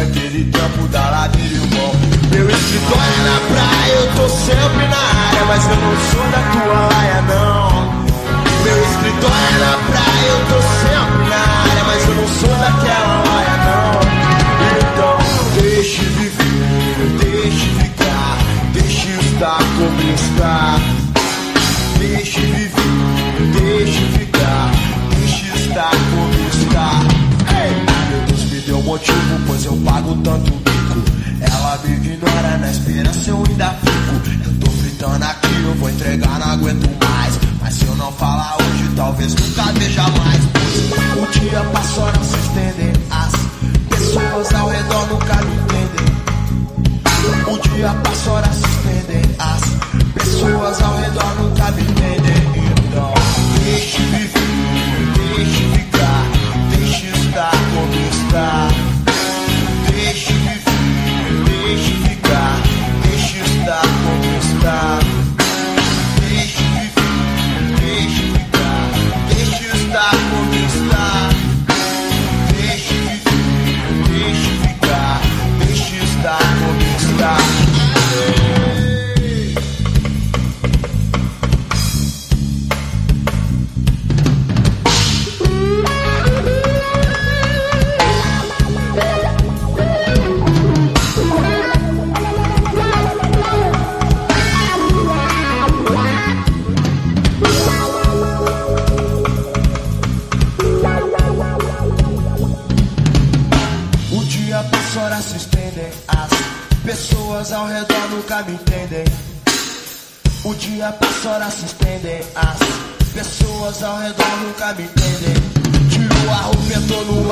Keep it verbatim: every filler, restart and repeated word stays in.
aquele tempo da ladeira, irmão. Meu escritório é na praia, eu tô sempre na área, mas eu não sou da tua laia, não. Meu escritório é na praia, eu tô sempre na área, mas eu não sou daquela laia, não. Então deixe viver, deixe ficar, deixe estar como está. Deixe viver, deixe ficar, deixe estar como está. Ei, meu Deus me deu motivo, pois eu pago tanto bico. Ela me ignora, na esperança eu ainda fico. Eu tô fritando aqui, eu vou entregar, não aguento mais. Mas se eu não falar hoje, talvez nunca veja mais. Pois o dia passa, horas se estendem, as pessoas ao redor nunca me entendem. O dia passa, horas se estendem, as pessoas ao redor nunca me entendem. Então deixe viver, deixe ficar, deixe estar como está. Deixe viver, deixe ficar, deixe estar como está. Deixe viver, deixe ficar, deixe estar como está. Deixe viver, deixe ficar, deixe estar como está. Horas se estendem, as pessoas ao redor nunca me entendem. O dia passa, horas se estendem, as pessoas ao redor nunca me entendem. Tiro a roupa, tô no